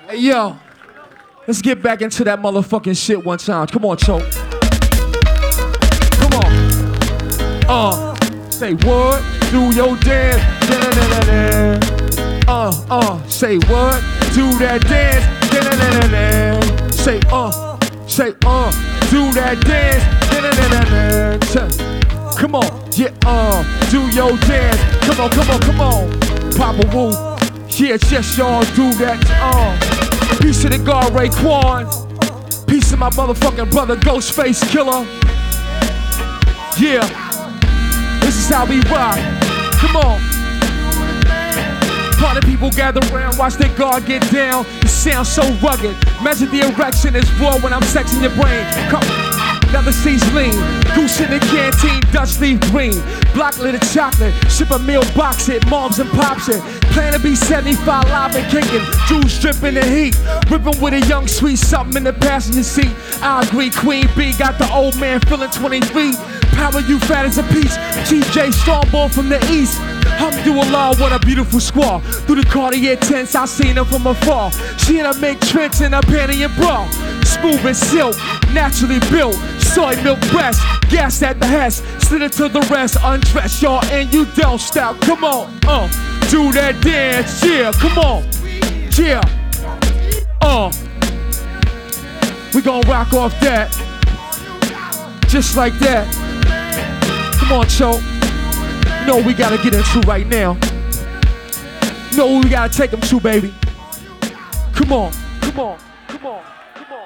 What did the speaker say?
Hey, yo, let's get back into that motherfucking shit one time. Come on, Choke. Come on. Say what? Do your dance. Say what? Do that dance. Say do that dance. Come on, yeah, do your dance. Come on. Papa Wu, yeah, just y'all do that. Peace to the guard, Raekwon. Peace to my motherfucking brother, Ghostface Killah. Yeah, this is how we rock. Come on. Party people gather around, watch their guard get down. It sounds so rugged. Imagine the erection is raw when I'm sexing your brain. Come, another sees lean. Goose in the canteen, Dutch leaf green. Block litter chocolate, ship a meal box it, moms and pops it. Plan to be 75 live and kicking. Juice dripping the heat. Ripping with a young sweet something in the passenger seat. I agree, Queen B got the old man feeling 23. Power you fat as a peach. TJ Strongbow from the east. Alhamdulillah, what a beautiful squaw. Through the Cartier tents, I seen her from afar. She in a make tricks in her panty and bra. Smooth as silk, naturally built. Soy milk breast, gas at the hest. Slid it to the rest, undress y'all and you don't stop. Come on, do that dance, yeah, come on, yeah, we gon' rock off that, just like that. Come on, Choke. You know what we gotta get into right now. You know what we gotta take them to, baby. Come on.